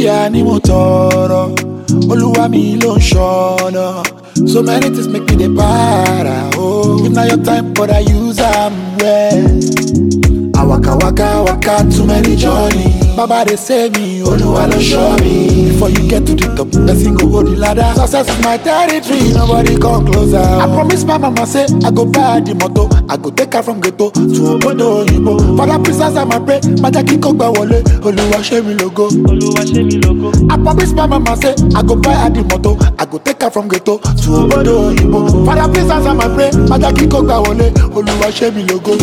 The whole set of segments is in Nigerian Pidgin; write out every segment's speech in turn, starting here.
Àlàáfíà ni mo tọrọ, Olúwa mi ló ń ṣọ́nà. So many things make me dey para, oh. If na your time, but I use am well. I waka, too many journey. Baba they say me, Oluwa lo show me. Before you get to the top, person go hold the ladder. Success is my territory, nobody come closer. I promise my mama say, I go buy the moto. I go take her from ghetto to Obodo Oyinbo. For that princess I pray, Majaki Kogba Wole, Oluwa show me logo. I promise my mama say, I go buy her the moto. I go take her from ghetto to Obodo Oyinbo. For that princess I pray, Majaki Kogba Wole, Oluwa show me logo.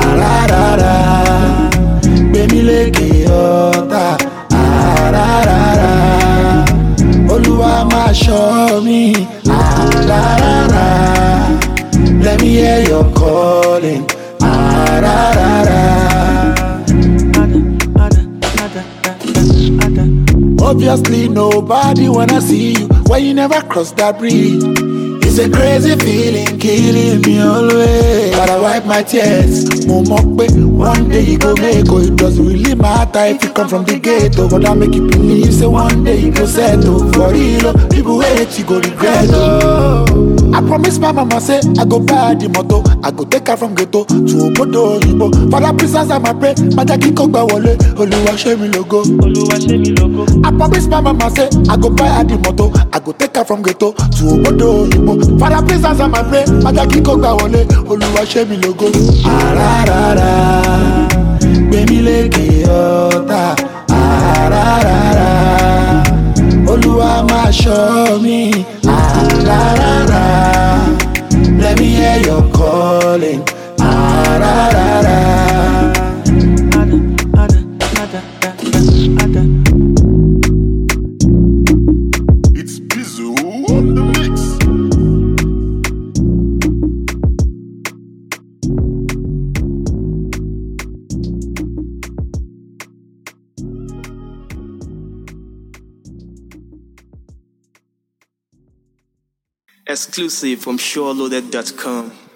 Gbemi leke ọ̀tá, Olúwa máa ṣọ́ mi, let me hear your calling, Obviously nobody wanna see you when you never cross that bridge. It's a crazy feeling killing me always. But I wipe my tears. One day you go make it. It doesn't really matter if you come from the ghetto. But I make you believe, say one day you go settle. For real, people wait, you go regret. I promise my mama say I go buy the moto. I go take her from ghetto to Obodo Oyinbo. For that princess I pray, Majaki Kogba Wole, Oluwa show me logo. I promise my mama say I go buy her the moto. I go take her from ghetto to Obodo Oyinbo. For that princess I pray, Majaki Kogba Wole, Oluwa show me logo. Gbemi leke ọ̀tá, Olúwa máa ṣọ́ mi, let me hear your calling, It's Bizu on the mix. Exclusive from SureLoaded.com.